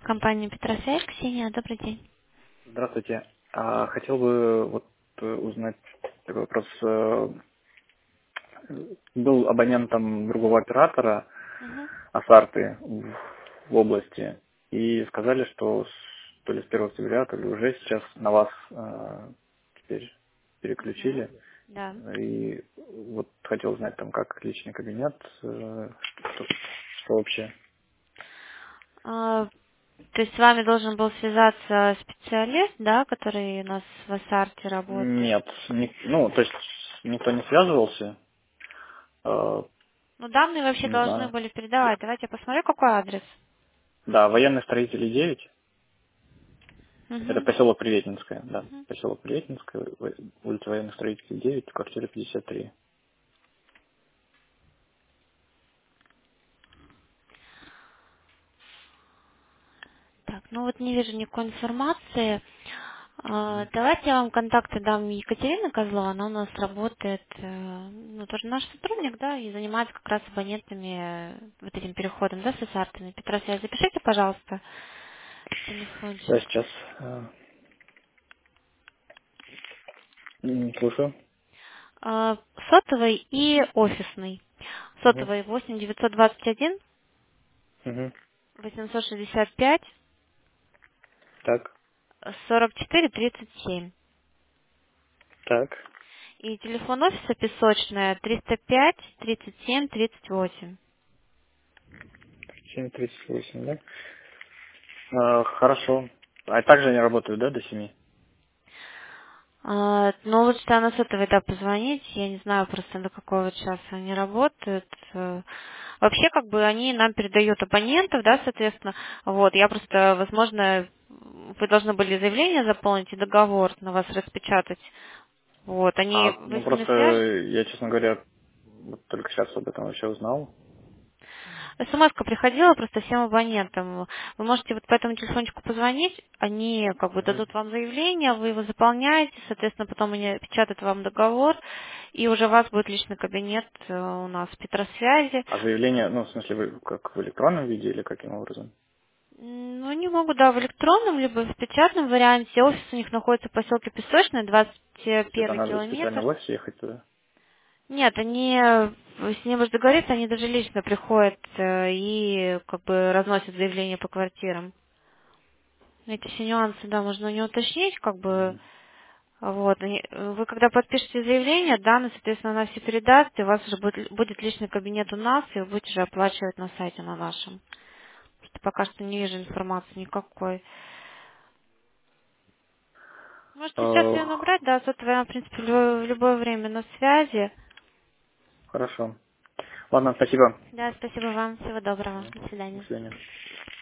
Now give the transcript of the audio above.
Компания Петросвязь, Ксения, добрый день. Здравствуйте. Хотел бы узнать такой вопрос. Был абонентом другого оператора Мгм. Асарты в области, и сказали, что то ли с 1 октября, то ли уже сейчас на вас теперь Мгм. переключили. Да. И вот хотел узнать там, как личный кабинет, что вообще. А, то есть с вами должен был связаться специалист, да, который у нас в Асарте работает? Нет, то есть никто не связывался, Ну, данные вообще не должны знаю. были передавать. Давайте я посмотрю, какой адрес. Да, военных строителей 9. Это Мгм. поселок Приветинское, да. Мгм. Поселок Приветинское, улица военных строителей 9, квартира 53. Так, ну вот не вижу никакой информации. Давайте я вам контакты дам Екатерины Козлова, она у нас работает, ну, тоже наш сотрудник, да, и занимается как раз абонентами, вот этим переходом, да, с Асартами. Петросвязь, запишите, пожалуйста, Да, телефончик. сейчас слушаю. Сотовый и офисный. Угу. Сотовый 8 921 Угу. 865 Так, 44 37. так. И телефон офиса песочная 305 37 38. 7:38, да? Хорошо. А также они работают, да, до 7? Ну, лучше на сотовый, да, позвонить. Я не знаю просто до какого часа они работают. Вообще, как бы, они нам передают абонентов, да, соответственно. Вот, я просто, возможно, вы должны были заявление заполнить и договор на вас распечатать. Вот, вы Ну с ними просто свяжетесь? я, честно говоря, вот только сейчас об этом вообще узнал. СМС-ка приходила просто всем абонентам. Вы можете вот по этому телефончику позвонить, они как бы Мгм. дадут вам заявление, вы его заполняете, соответственно, потом они печатают вам договор, и уже у вас будет личный кабинет у нас в Петросвязи. А заявление, ну, в смысле, вы как в электронном виде или каким образом? Ну, они могут, да, в электронном, либо в печатном варианте. Офис у них находится в поселке Песочный, То есть это 21 надо специально километр. в офис ехать туда? Нет, они с ним уже договориться, они даже лично приходят и как бы разносят заявления по квартирам. Эти все нюансы, да, можно у него уточнить, как бы, Мгм. вот. Вы когда подпишете заявление, данные, соответственно, она все передаст, и у вас уже будет личный кабинет у нас, и вы будете уже оплачивать на сайте на нашем. Просто пока что не вижу информации никакой. Можете сейчас Э, ее набрать, да, сотовая, в принципе, в любое время на связи. Хорошо. Ладно, спасибо. Да, спасибо вам, всего доброго, Мгм. до До свидания. свидания.